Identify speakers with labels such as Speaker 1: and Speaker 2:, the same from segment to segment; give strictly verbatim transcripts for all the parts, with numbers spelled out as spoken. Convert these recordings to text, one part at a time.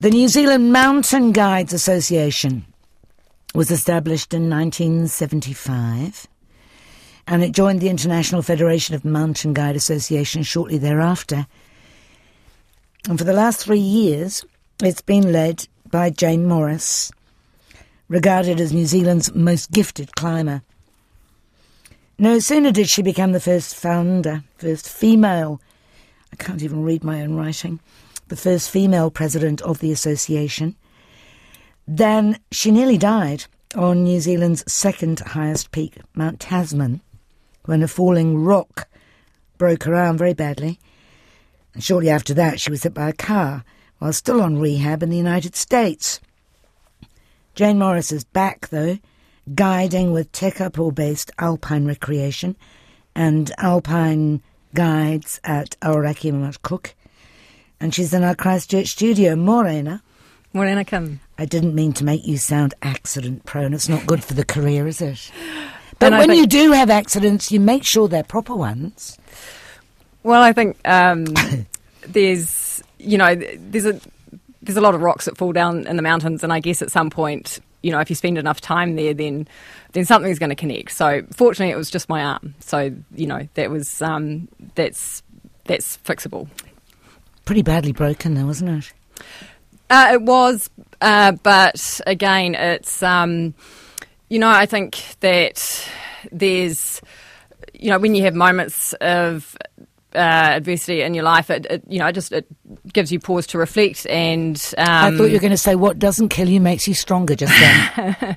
Speaker 1: The New Zealand Mountain Guides Association was established in nineteen seventy-five, and it joined the International Federation of Mountain Guide Associations shortly thereafter. And for the last three years, it's been led by Jane Morris, regarded as New Zealand's most gifted climber. No sooner did she become the first founder, first female, I can't even read my own writing, the first female president of the association, then she nearly died on New Zealand's second highest peak, Mount Tasman, when a falling rock broke her arm very badly. And shortly after that, she was hit by a car while still on rehab in the United States. Jane Morris is back, though, guiding with Tekapo-based alpine recreation and alpine guides at Aoraki Mount Cook. And she's in our Christchurch studio. Morena.
Speaker 2: Morena Kim.
Speaker 1: I didn't mean to make you sound accident-prone. It's not good for the career, is it? But
Speaker 2: and
Speaker 1: when
Speaker 2: think,
Speaker 1: you do have accidents, you make sure they're proper ones.
Speaker 2: Well, I think um, there's, you know, there's a there's a lot of rocks that fall down in the mountains, and I guess at some point, you know, if you spend enough time there, then then something's going to connect. So fortunately, it was just my arm. So you know, that was um, that's that's fixable.
Speaker 1: Pretty badly broken, though, wasn't it?
Speaker 2: Uh, it was, uh, but again, it's, um, you know, I think that there's, you know, when you have moments of uh, adversity in your life, it, it, you know, it just it gives you pause to reflect. And um,
Speaker 1: I thought you were going to say, what doesn't kill you makes you stronger just then.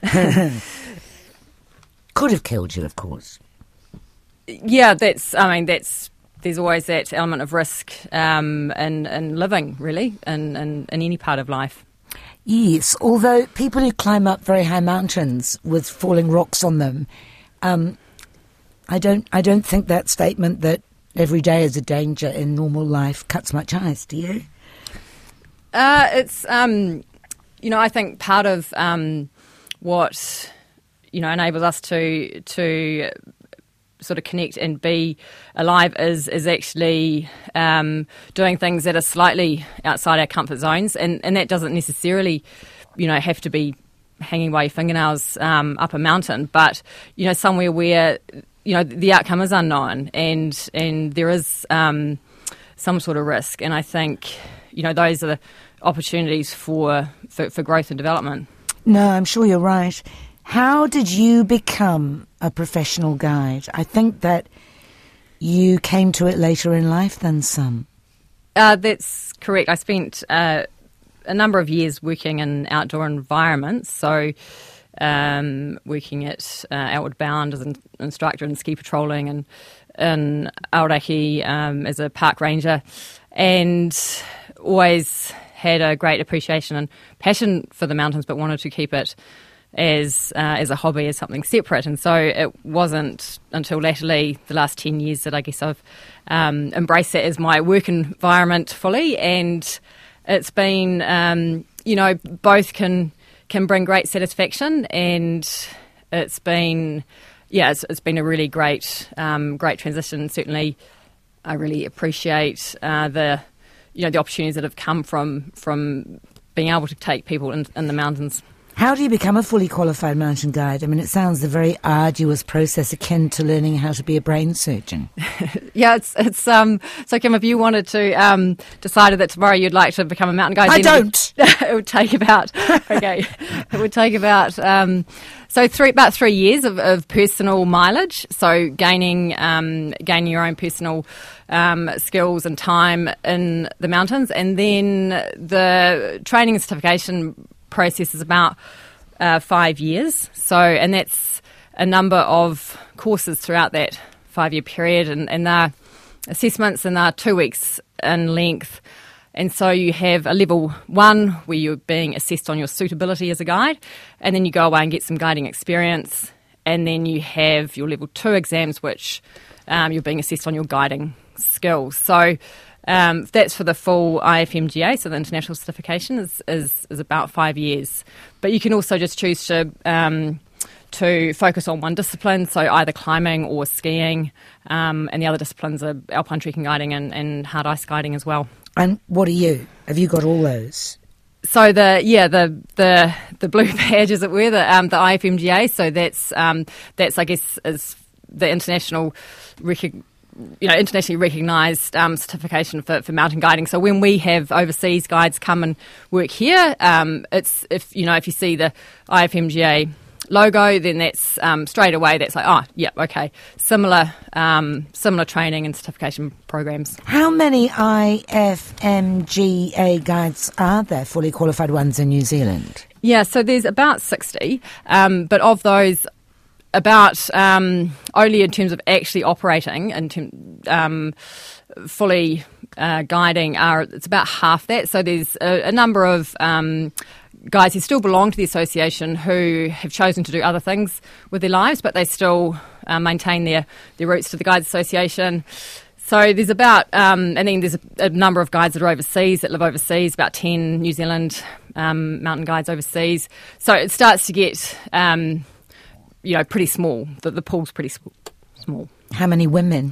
Speaker 1: Could have killed you, of course.
Speaker 2: Yeah, that's, I mean, that's, there's always that element of risk um, in, in living, really, in, in, in any part of life.
Speaker 1: Yes, although people who climb up very high mountains with falling rocks on them, um, I don't I don't think that statement that every day is a danger in normal life cuts much ice, do you?
Speaker 2: Uh, it's, um, you know, I think part of um, what, you know, enables us to to... sort of connect and be alive is is actually um, doing things that are slightly outside our comfort zones, and, and that doesn't necessarily, you know, have to be hanging by your fingernails um, up a mountain, but you know, somewhere where you know the outcome is unknown and and there is um, some sort of risk, and I think you know those are the opportunities for for, for growth and development.
Speaker 1: No, I'm sure you're right. How did you become a professional guide? I think that you came to it later in life than some.
Speaker 2: Uh, that's correct. I spent uh, a number of years working in outdoor environments, so um, working at uh, Outward Bound as an instructor in ski patrolling and in Aoraki um, as a park ranger, and always had a great appreciation and passion for the mountains, but wanted to keep it as uh, as a hobby, as something separate. And so it wasn't until latterly, the last ten years, that I guess I've um, embraced it as my work environment fully. And it's been, um, you know, both can can bring great satisfaction, and it's been, yeah, it's, it's been a really great um, great transition. Certainly, I really appreciate uh, the, you know, the opportunities that have come from from being able to take people in, in the mountains.
Speaker 1: How do you become a fully qualified mountain guide? I mean, it sounds a very arduous process akin to learning how to be a brain surgeon.
Speaker 2: Yeah, it's it's um. So, Kim, if you wanted to um decided that tomorrow you'd like to become a mountain guide,
Speaker 1: I
Speaker 2: then
Speaker 1: don't.
Speaker 2: It would, it would take about okay. It would take about um. So three about three years of, of personal mileage. So gaining um gaining your own personal um skills and time in the mountains, and then the training and certification process is about uh, five years. So, and that's a number of courses throughout that five-year period, and, and they're assessments, and they're two weeks in length. And so you have a level one where you're being assessed on your suitability as a guide, and then you go away and get some guiding experience, and then you have your level two exams, which um, you're being assessed on your guiding skills. So Um, that's for the full I F M G A, so the international certification is, is, is about five years. But you can also just choose to um, to focus on one discipline, so either climbing or skiing, um, and the other disciplines are alpine trekking guiding and, and hard ice guiding as well.
Speaker 1: And what are you? Have you got all those?
Speaker 2: So the yeah the the the blue badge, as it were, the um, the I F M G A. So that's um, that's I guess is the international recog- you know internationally recognised um, certification for, for mountain guiding. So when we have overseas guides come and work here, um, it's if you know if you see the I F M G A logo, then that's um, straight away that's like, oh yeah, okay, similar um, similar training and certification programs.
Speaker 1: How many I F M G A guides are there, fully qualified ones in New Zealand?
Speaker 2: Yeah, so there's about sixty, um, but of those, about um, only in terms of actually operating and term, um, fully uh, guiding are it's about half that. So there's a, a number of um, guys who still belong to the association who have chosen to do other things with their lives, but they still uh, maintain their, their roots to the Guides Association. So there's about, um, and then there's a, a number of guides that are overseas, that live overseas, about ten New Zealand um, mountain guides overseas. So it starts to get, um, you know, pretty small. The, the pool's pretty small.
Speaker 1: How many women?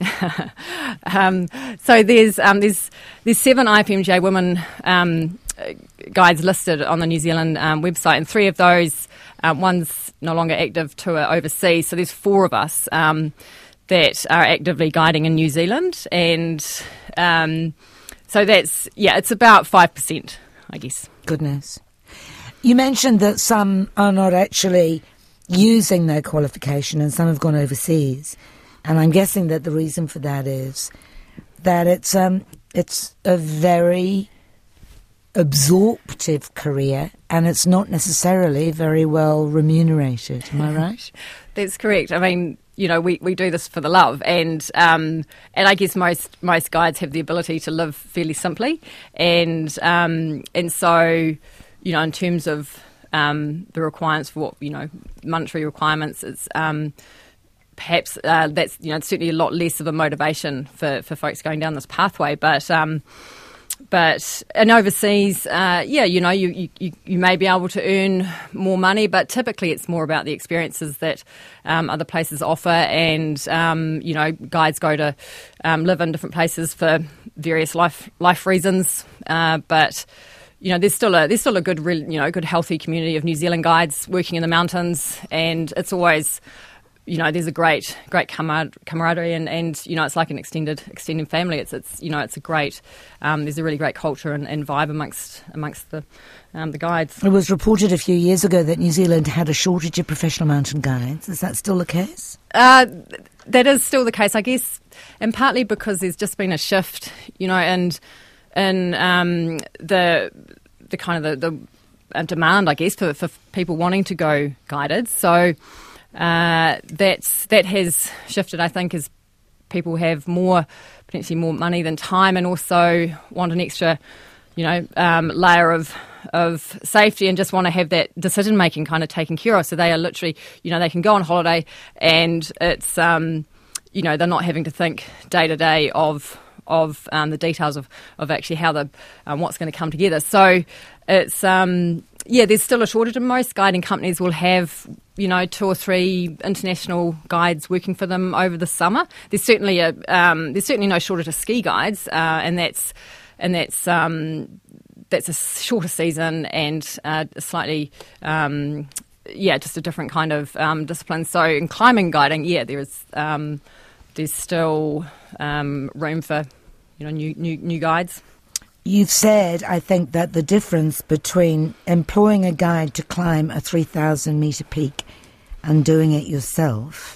Speaker 2: um, so there's um, there's there's seven I F M G A women um, guides listed on the New Zealand um, website, and three of those, um, one's no longer active, two are overseas. So there's four of us um, that are actively guiding in New Zealand, and um, so that's yeah, it's about five percent, I guess.
Speaker 1: Goodness, you mentioned that some are not actually using their qualification, and some have gone overseas. And I'm guessing that the reason for that is that it's um it's a very absorptive career, and it's not necessarily very well remunerated. Am I right?
Speaker 2: That's correct. I mean, you know, we, we do this for the love, and um and I guess most most guides have the ability to live fairly simply, and um and so you know, in terms of um the requirements for what you know monetary requirements, it's um. Perhaps uh, that's you know certainly a lot less of a motivation for, for folks going down this pathway, but um, but and overseas, uh, yeah, you know you, you you may be able to earn more money, but typically it's more about the experiences that um, other places offer, and um, you know guides go to um, live in different places for various life life reasons, uh, but. You know, there's still a there's still a good, you know, good healthy community of New Zealand guides working in the mountains, and it's always. You know, there's a great, great camar- camaraderie, and, and you know, it's like an extended, extended family. It's, it's, you know, it's a great. Um, there's a really great culture and, and vibe amongst amongst the, um, the guides.
Speaker 1: It was reported a few years ago that New Zealand had a shortage of professional mountain guides. Is that still the case?
Speaker 2: Uh, that is still the case, I guess, and partly because there's just been a shift, you know, and and um, the the kind of the, the uh, demand, I guess, for for people wanting to go guided. So. Uh, that's that has shifted, I think, as people have more potentially more money than time, and also want an extra, you know, um, layer of of safety, and just want to have that decision making kind of taken care of. So they are literally, you know, they can go on holiday, and it's, um, you know, they're not having to think day to day of of um, the details of, of actually how the um, what's going to come together. So it's um, yeah, there's still a shortage, and most guiding companies will have, you know, two or three international guides working for them over the summer. There's certainly a um, there's certainly no shortage of ski guides, uh, and that's and that's um, that's a shorter season, and uh, slightly um, yeah, just a different kind of um, discipline. So in climbing guiding, yeah, there is um, there's still um, room for you know new new new guides.
Speaker 1: You've said, I think, that the difference between employing a guide to climb a three thousand metre peak and doing it yourself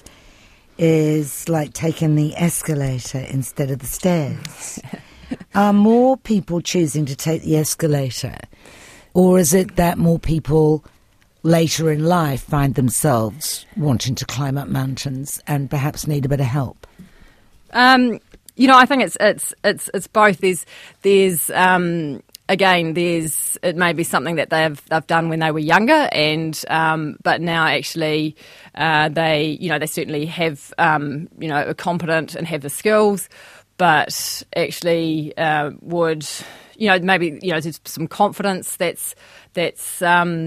Speaker 1: is like taking the escalator instead of the stairs. Are more people choosing to take the escalator, or is it that more people later in life find themselves wanting to climb up mountains and perhaps need a bit of help?
Speaker 2: Um You know, I think it's it's it's it's both. There's there's um, again there's it may be something that they've they've done when they were younger, and um, but now actually uh, they you know they certainly have um, you know are competent and have the skills, but actually uh, would you know maybe you know there's some confidence that's that's um,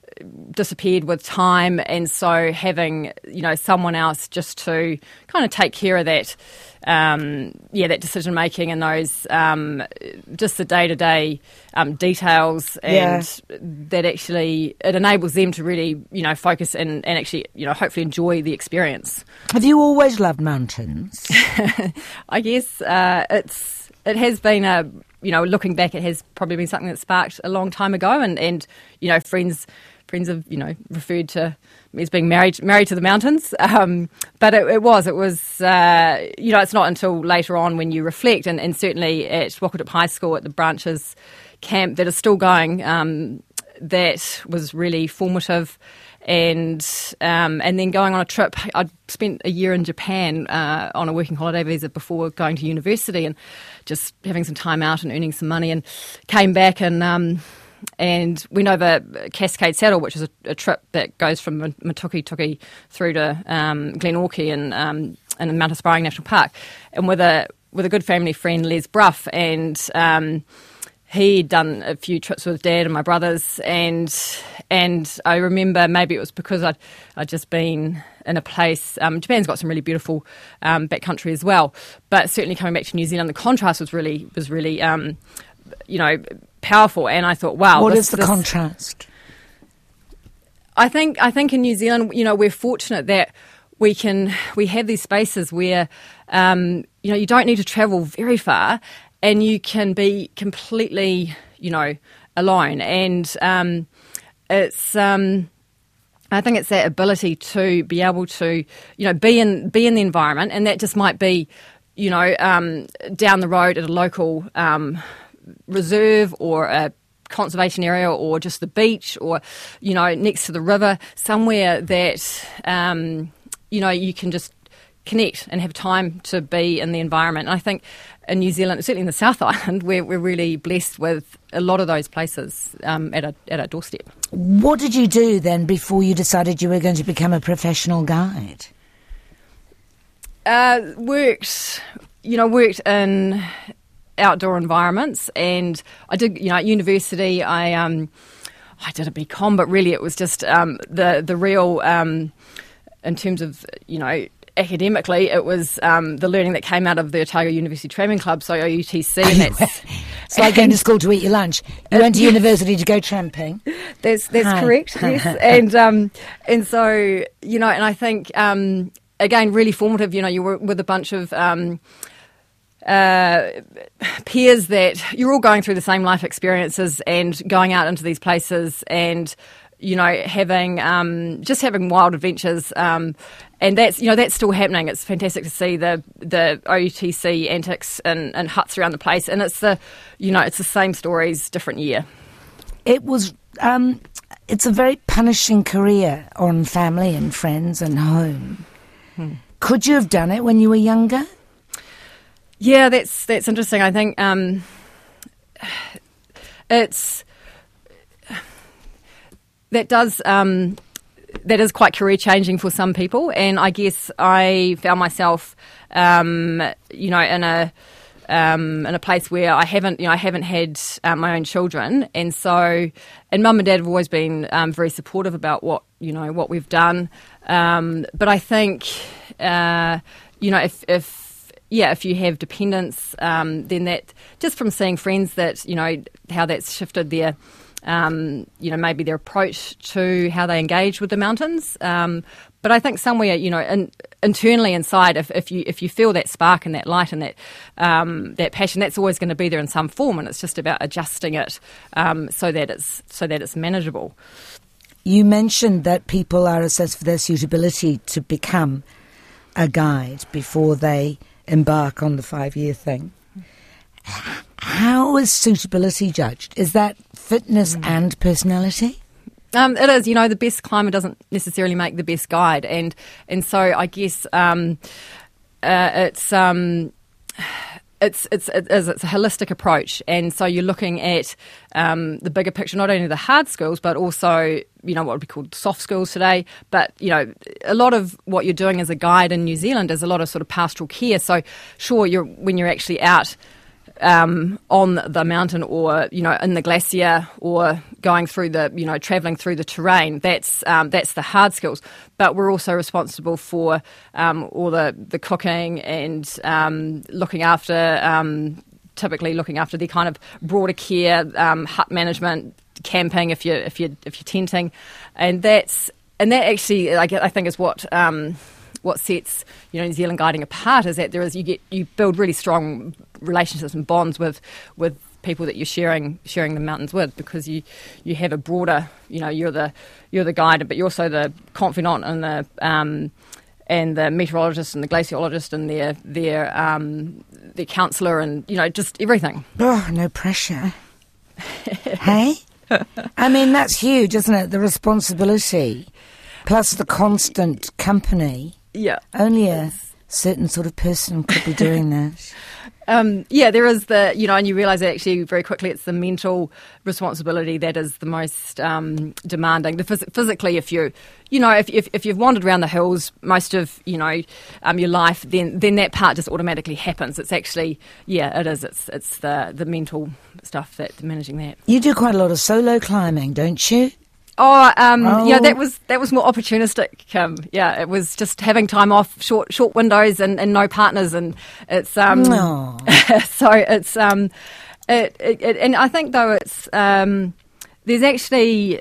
Speaker 2: disappeared with time, and so having, you know, someone else just to kind of take care of that, um, yeah, that decision making and those um, just the day to day details, and yeah. that actually it enables them to really, you know, focus and, and actually, you know, hopefully enjoy the experience.
Speaker 1: Have you always loved mountains?
Speaker 2: I guess uh, it's it has been a, you know, looking back, it has probably been something that sparked a long time ago, and and you know, friends. Friends have, you know, referred to me as being married married to the mountains. Um, but it, it was, it was, uh, you know, it's not until later on when you reflect, and, and certainly at Wakatup High School at the Branches camp that is still going, um, that was really formative. And um, and then going on a trip, I'd spent a year in Japan uh, on a working holiday visa before going to university, and just having some time out and earning some money, and came back and... Um, and went over Cascade Saddle, which is a, a trip that goes from Matuki Tuki through to um, Glenorchy and um, and Mount Aspiring National Park, and with a with a good family friend, Les Bruff, and um, he'd done a few trips with Dad and my brothers, and and I remember maybe it was because I'd I'd just been in a place. Um, Japan's got some really beautiful um, backcountry as well, but certainly coming back to New Zealand, the contrast was really was really um, you know. powerful, and I thought, wow.
Speaker 1: What
Speaker 2: this,
Speaker 1: is the
Speaker 2: this,
Speaker 1: contrast?
Speaker 2: I think I think in New Zealand, you know, we're fortunate that we can we have these spaces where um, you know, you don't need to travel very far, and you can be completely, you know, alone. And um, it's um, I think it's that ability to be able to, you know, be in be in the environment, and that just might be, you know, um, down the road at a local Um, reserve or a conservation area, or just the beach, or, you know, next to the river, somewhere that um, you know, you can just connect and have time to be in the environment. And I think in New Zealand, certainly in the South Island, we're, we're really blessed with a lot of those places um, at, a, at our doorstep.
Speaker 1: What did you do then before you decided you were going to become a professional guide?
Speaker 2: Uh, worked, you know, worked in outdoor environments, and I did, you know, at university I um I did a BCom, but really it was just um the the real um in terms of, you know, academically, it was um the learning that came out of the Otago University Tramming Club, so O U T C, and that's
Speaker 1: it's like going to school to eat your lunch. You went to university to go tramping.
Speaker 2: That's that's
Speaker 1: Hi.
Speaker 2: correct, yes. and um and so, you know, and I think um again really formative. You know, you were with a bunch of um Uh, peers that you're all going through the same life experiences, and going out into these places, and, you know, having um, just having wild adventures, um, and that's, you know, that's still happening. It's fantastic to see the the O U T C antics and, and huts around the place, and it's the, you know, it's the same stories, different year.
Speaker 1: It was. Um, it's a very punishing career on family and friends and home. Hmm. Could you have done it when you were younger?
Speaker 2: Yeah, that's that's interesting. I think um, it's that does um, that is quite career changing for some people, and I guess I found myself, um, you know, in a um, in a place where I haven't, you know, I haven't had um, my own children, and so and Mum and Dad have always been um, very supportive about what, you know, what we've done, um, but I think uh, you know, if if Yeah, if you have dependents, um, then that, just from seeing friends that, you know, how that's shifted their, um, you know, maybe their approach to how they engage with the mountains. Um, but I think somewhere, you know, in, internally inside, if, if you if you feel that spark and that light and that um, that passion, that's always going to be there in some form, and it's just about adjusting it um, so that it's so that it's manageable.
Speaker 1: You mentioned that people are assessed for their suitability to become a guide before they embark on the five-year thing. How is suitability judged? Is that fitness mm. and personality?
Speaker 2: Um, it is. You know, the best climber doesn't necessarily make the best guide, and and so I guess um, uh, it's um, it's it's it's it's a holistic approach, and so you're looking at um, the bigger picture, not only the hard skills, but also, you know, what would be called soft skills today. But, you know, a lot of what you're doing as a guide in New Zealand is a lot of sort of pastoral care. So, sure, you're when you're actually out um, on the mountain, or you know, in the glacier, or going through the, you know, travelling through the terrain. That's um, that's the hard skills. But we're also responsible for um, all the, the cooking and um, looking after, um, typically looking after the kind of broader care, um, hut management, camping if you're if you if you're tenting, and that's and that actually, I, I think, is what. Um, What sets, you know, New Zealand guiding apart is that there is you get you build really strong relationships and bonds with with people that you're sharing sharing the mountains with, because you, you have a broader, you know, you're the you're the guide, but you're also the confidant and the um, and the meteorologist and the glaciologist and their their um, their counsellor, and you know, just everything.
Speaker 1: Oh, no pressure. Hey, I mean, that's huge, isn't it? The responsibility plus the constant company.
Speaker 2: Yeah.
Speaker 1: Only a certain sort of person could be doing that.
Speaker 2: Um, yeah, there is the, you know, and you realise actually very quickly it's the mental responsibility that is the most um, demanding. The phys- physically, if you, you know, if, if if you've wandered around the hills most of, you know, um, your life, then then that part just automatically happens. It's actually, yeah, it is. It's it's the the mental stuff that managing that.
Speaker 1: You do quite a lot of solo climbing, don't you?
Speaker 2: Oh, um,
Speaker 1: oh.
Speaker 2: yeah, that was that was more opportunistic. Um, yeah, it was just having time off, short short windows, and, and no partners, and it's um,
Speaker 1: no.
Speaker 2: so it's um, it, it, it and I think though it's um, there's actually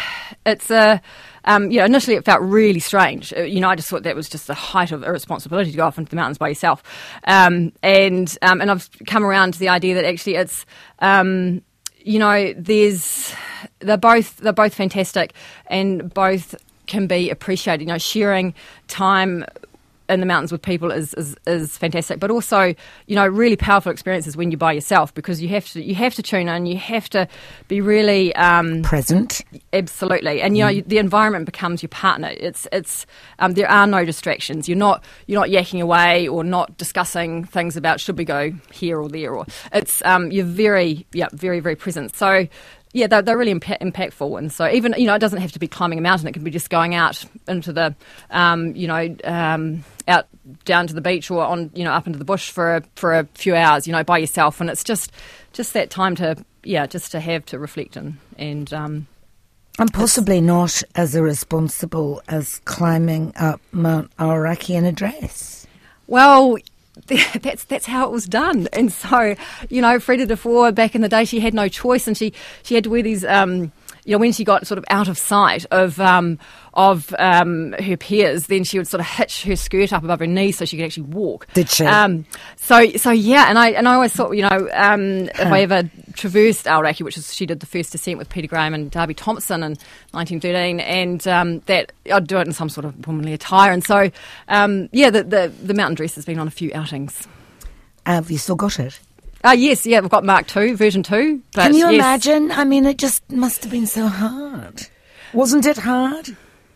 Speaker 2: it's a. Um, you know, initially it felt really strange. Uh, you know, I just thought that was just the height of irresponsibility to go off into the mountains by yourself. Um, and um, and I've come around to the idea that actually it's. Um, You know, there's they're both they're both fantastic, and both can be appreciated. You know, sharing time in the mountains with people is, is, is fantastic, but also, you know, really powerful experiences when you're by yourself, because you have to you have to tune in, you have to be really um,
Speaker 1: present.
Speaker 2: Absolutely, and you know, the environment becomes your partner. It's it's um, there are no distractions. You're not you're not yakking away or not discussing things about should we go here or there, or it's um, you're very yeah very very present. So. Yeah, they're, they're really impa- impactful, and so even, you know, it doesn't have to be climbing a mountain. It can be just going out into the, um, you know, um, out down to the beach, or on, you know, up into the bush for a, for a few hours, you know, by yourself, and it's just just that time to, yeah, just to have to reflect and and um,
Speaker 1: and possibly not as irresponsible as climbing up Mount Aoraki in a dress.
Speaker 2: Well. That's that's how it was done, and so, you know, Freda de Vore back in the day, she had no choice, and she, she had to wear these. Um, you know, when she got sort of out of sight of um, of um, her peers, then she would sort of hitch her skirt up above her knees so she could actually walk.
Speaker 1: Did she?
Speaker 2: Um, so so yeah, and I and I always thought, you know, um, huh. if I ever traversed Aoraki, which is she did the first descent with Peter Graham and Darby Thompson in nineteen thirteen, and um, that I'd do it in some sort of womanly attire, and so um, yeah, the, the the mountain dress has been on a few outings.
Speaker 1: Have you still got it?
Speaker 2: Uh, yes, yeah, we've got Mark two, version two. But
Speaker 1: Can you
Speaker 2: yes.
Speaker 1: imagine? I mean, it just must have been so hard. Wasn't it hard?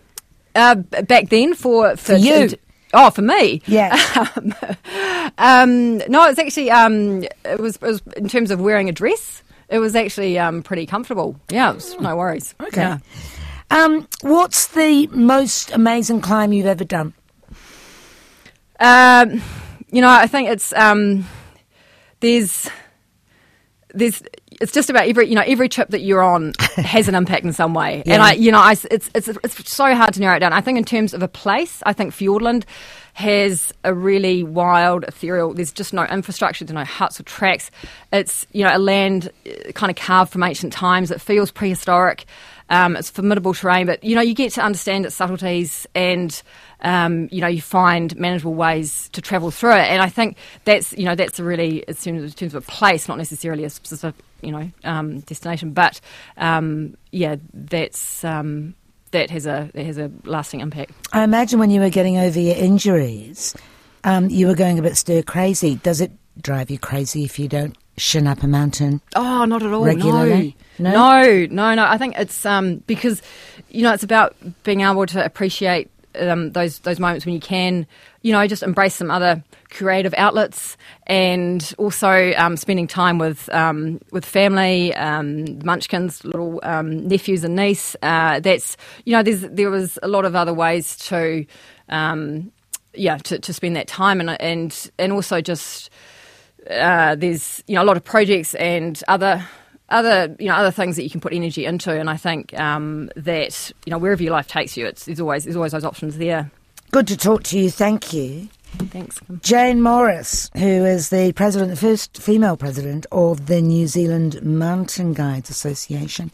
Speaker 2: Uh, back then for...
Speaker 1: For, for you?
Speaker 2: T- oh, for me?
Speaker 1: Yeah.
Speaker 2: um, um, no, it's actually... Um, it, was, it was in terms of wearing a dress, it was actually um, pretty comfortable. Yeah, it was, no worries.
Speaker 1: Okay.
Speaker 2: Yeah.
Speaker 1: Um, what's the most amazing climb you've ever done?
Speaker 2: Um, you know, I think it's... Um, There's, there's, it's just about every, you know, every trip that you're on has an impact in some way.
Speaker 1: Yeah.
Speaker 2: And I, you know, I, it's, it's, it's so hard to narrow it down. I think in terms of a place, I think Fiordland has a really wild, ethereal, there's just no infrastructure, there's no huts or tracks. It's, you know, a land kind of carved from ancient times. It feels prehistoric. Um, it's formidable terrain, but, you know, you get to understand its subtleties, and, um, you know, you find manageable ways to travel through it. And I think that's, you know, that's a really, in terms of a place, not necessarily a specific, you know, um, destination, but, um, yeah, that's, um, that has a, that has a lasting impact.
Speaker 1: I imagine when you were getting over your injuries, um, you were going a bit stir crazy. Does it drive you crazy if you don't shin up a mountain?
Speaker 2: Oh, not at all.
Speaker 1: Regularly?
Speaker 2: No. No, no, no. I think it's um, because, you know, it's about being able to appreciate um, those those moments when you can, you know, just embrace some other creative outlets, and also um, spending time with um, with family, um, Munchkins, little um, nephews and niece. Uh, that's, you know, there's there was a lot of other ways to, um, yeah, to, to spend that time, and and and also just uh, there's you know a lot of projects and other. Other, you know, other things that you can put energy into, and I think um, that you know wherever your life takes you, it's there's always there's always those options there.
Speaker 1: Good to talk to you. Thank you.
Speaker 2: Thanks,
Speaker 1: Jane Morris, who is the president, the first female president of the New Zealand Mountain Guides Association.